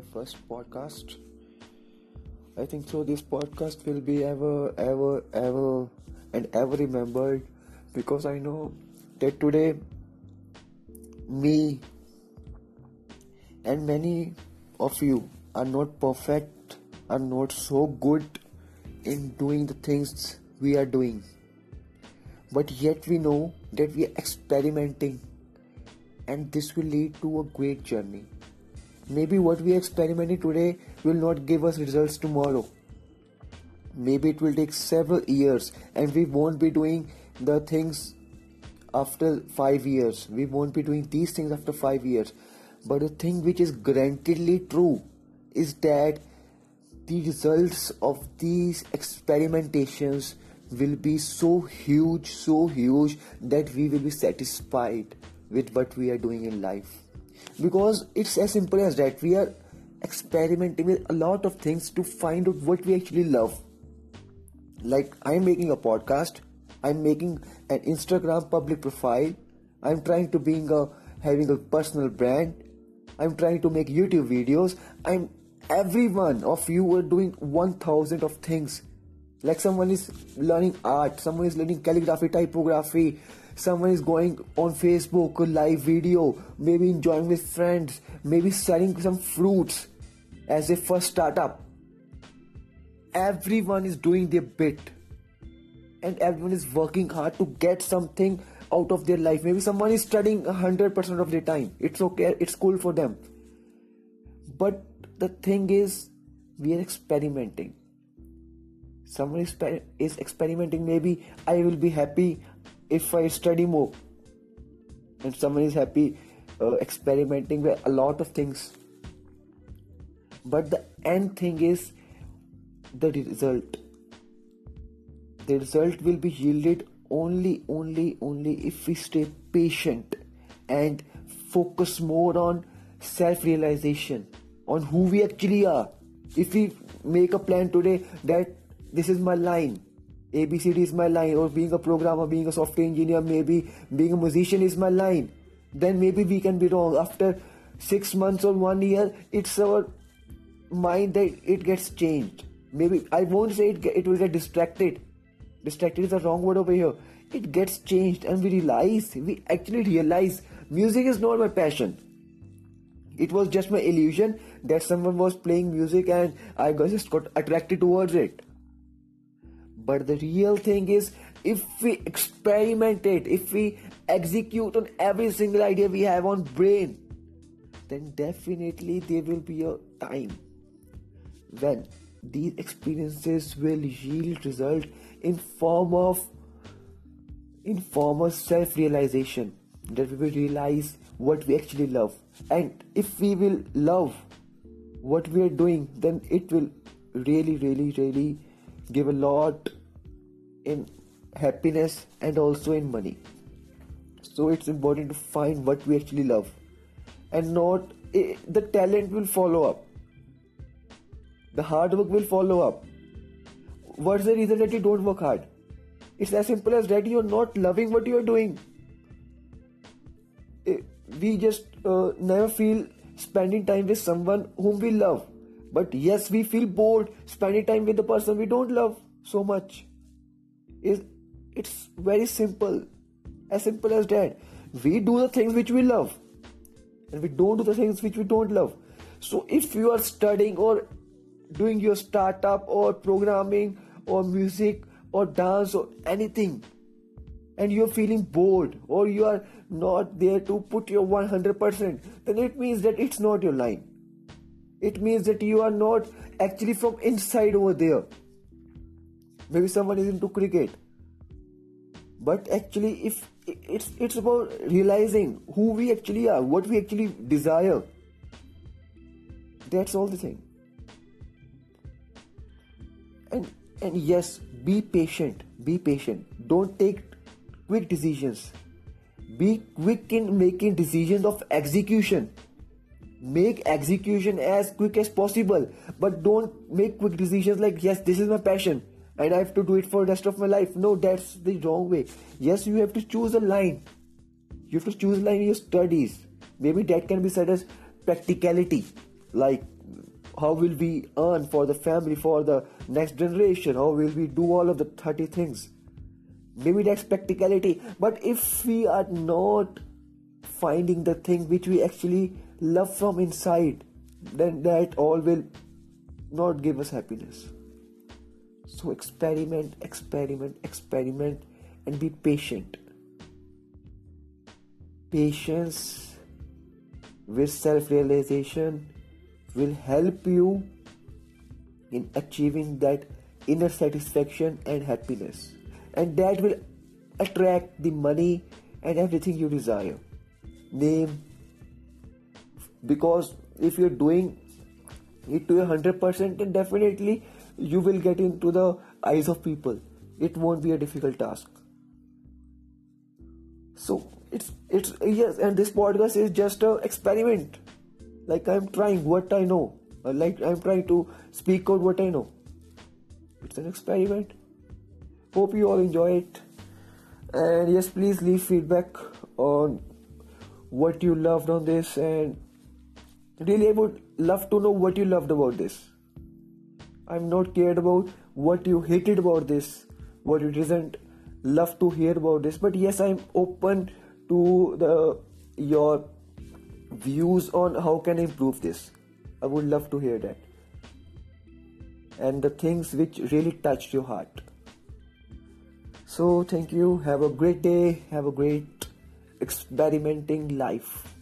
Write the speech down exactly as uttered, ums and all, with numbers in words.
first podcast. I think so. This podcast will be ever, ever, ever, and ever remembered because I know that today me and many of you are not perfect, are not so good in doing the things we are doing, but yet we know that we are experimenting, and this will lead to a great journey. Maybe what we are experimenting today will not give us results tomorrow. Maybe it will take several years and we won't be doing the things after five years. We won't be doing these things after five years. But the thing which is guaranteedly true is that the results of these experimentations will be so huge, so huge that we will be satisfied with what we are doing in life. Because it's as simple as that. We are experimenting with a lot of things to find out what we actually love. Like I'm making a podcast, I'm making an Instagram public profile, I'm trying to being a having a personal brand, I'm trying to make YouTube videos. I'm every one of you are doing one thousand of things. Like someone is learning art, someone is learning calligraphy, typography, someone is going on Facebook, live video, maybe enjoying with friends, maybe selling some fruits as a first startup. Everyone is doing their bit and everyone is working hard to get something out of their life. Maybe someone is studying one hundred percent of their time. It's okay, it's cool for them. But the thing is, we are experimenting. Someone is, is experimenting. Maybe I will be happy if I study more, and someone is happy uh, experimenting with a lot of things. But the end thing is the result. The result will be yielded only, only, only if we stay patient and focus more on self-realization, on who we actually are. If we make a plan today that this is my line, A B C D is my line, or being a programmer, being a software engineer, maybe being a musician is my line, then maybe we can be wrong. After six months or one year, it's our mind that it gets changed. Maybe I won't say it, it will get distracted. Distracted is the wrong word over here. It gets changed and we realize, we actually realize music is not my passion. It was just my illusion that someone was playing music and I just got attracted towards it. But the real thing is, if we experiment it, if we execute on every single idea we have on brain, then definitely there will be a time when these experiences will yield result in form of in form of self-realization, that we will realize what we actually love. And if we will love what we are doing, then it will really, really, really give a lot in happiness and also in money. So it's important to find what we actually love, and not eh, the talent will follow up, the hard work will follow up. What's the reason that you don't work hard? It's as simple as that. You're not loving what you're doing. Eh, we just uh, never feel spending time with someone whom we love. But yes, we feel bored spending time with the person we don't love so much. It's very simple. As simple as that. We do the things which we love, and we don't do the things which we don't love. So if you are studying or doing your startup or programming or music or dance or anything, and you're feeling bored or you are not there to put your one hundred percent, then it means that it's not your line. It means that you are not actually from inside over there. Maybe someone is into cricket, but actually if it's it's about realizing who we actually are, what we actually desire. That's all the thing. And and yes, be patient. Be patient. Don't take quick decisions. Be quick in making decisions of execution. Make execution as quick as possible, but don't make quick decisions like, yes, this is my passion and I have to do it for the rest of my life. No, that's the wrong way. Yes, you have to choose a line. You have to choose a line in your studies. Maybe that can be said as practicality. Like how will we earn for the family, for the next generation, how will we do all of the thirty things. Maybe that's practicality, but if we are not finding the thing which we actually love from inside, then that all will not give us happiness. So experiment, experiment, experiment, and be patient. Patience with self-realization will help you in achieving that inner satisfaction and happiness, and that will attract the money and everything you desire. Name, because if you're doing it to a hundred percent, then definitely you will get into the eyes of people. It won't be a difficult task. So it's it's yes, and this podcast is just a experiment. Like I'm trying what I know. Like I'm trying to speak out what I know. It's an experiment. Hope you all enjoy it. And yes, please leave feedback on what you loved on this, and really I would love to know what you loved about this. I'm not cared about what you hated about this, what you didn't love to hear about this, but yes, I'm open to the your views on how can I improve this. I would love to hear that, and the things which really touched your heart. So thank you, have a great day, have a great experimenting life.